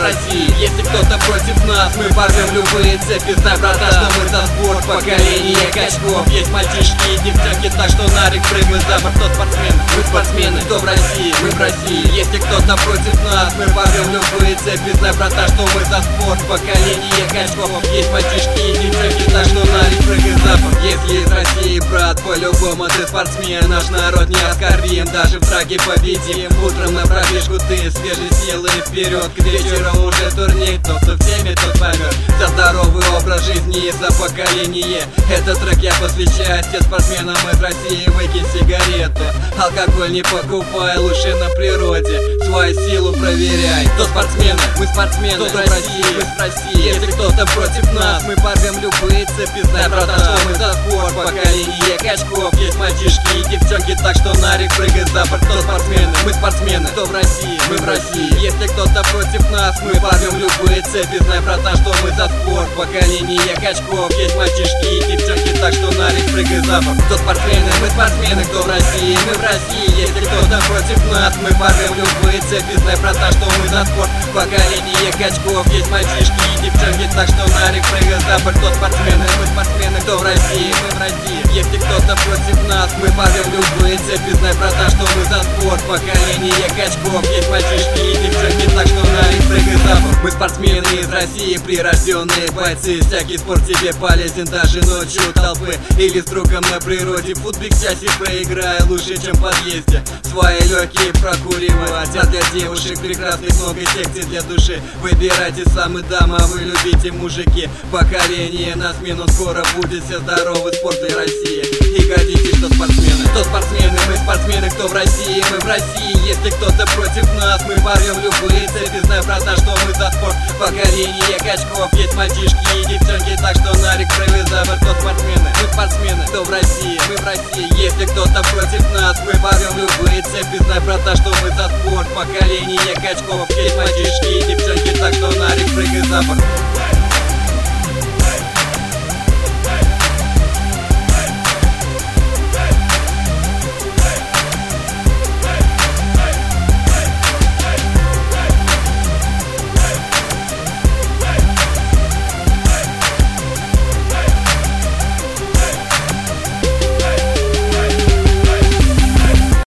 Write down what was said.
России. Если кто-то против нас, мы порвем любые цепи. Знай, брата, что мы за спорт, поколение качков. Есть мальчишки и девчонки, так что на рек прыгай за борт. Кто спортсмен? Мы спортсмены. Кто в России? Мы в России. Если кто-то против нас, мы порвем любые цепи. Знай, брата, что мы за спорт, поколение качков. Есть мальчишки и девчонки, так что на рек прыгай за борт. Если из России, брат, по-любому ты спортсмен. Наш народ не оскорбим, даже в драке победим. Утром на пробежку ты свежей силы вперед. К вечеру уже турнир, тот, кто в теме, тот поймет. За здоровый образ жизни и за поколение. Этот трек я посвящаю всем спортсменам из России. Выкинь сигарету, алкоголь не покупай, лучше на природе свою силу проверяй. Кто спортсмены? Мы спортсмены. Кто в России? Мы в России. Если кто-то против нас, мы порвем любые цепи. Знай, брата, что мы за спорт, поколение качков. Есть мальчишки и девчонки, так что на рек прыгай за борт. Кто спортсмены? Мы спортсмены. Кто в России? Мы в России. Если кто-то против нас, мы порвем любые цепи. Знай, брата, что мы за спорт, поколение качков. Есть мальчишки и девчонки, так что на рек прыгай за борт. Кто спортсмены? Мы спортсмены. Кто в России? Мы в России. Если кто-то против нас, мы порвем любые цепи. Знай, брата, что мы за спорт, поколение качков. Есть мальчишки и девчонки, так что на рек прыгай за борт. Кто спортсмены? Мы спортсмены. Кто в России? Мы в России. Если кто-то против нас, мы порвем любые цепи. Знай, брата, что мы за спорт, поколение качков. Есть мальчишки и девчонки, так что на рек прыгай за борт. Мы спортсмены из России, прирожденные бойцы. Всякий спорт тебе полезен даже ночью толпы или с другом на природе. Футбик чаще проиграй, лучше, чем в подъезде. Свои легкие прокуривать, а для девушек прекрасных много секций для души. Выбирайте самый дама, вы любите мужики. Поколение на смену скоро будет. Все здоровый спорт и Россия. И гордитесь, что спортсмены. Кто спортсмены? Мы спортсмены. Кто в России? Мы в России. Если кто-то против нас, мы порвем любые цепи. Знай, брата, что мы за спорт, поколение качков. Есть мальчишки и девчонки, так что на рек прыгай за борт. Кто спортсмены? Мы спортсмены. Кто в России? Мы в России. Если кто-то против нас, мы порвем любые цепи. Знай, брата, что мы за спорт, поколение качков. Есть мальчишки и девчонки, так что на рек прыгай за борт.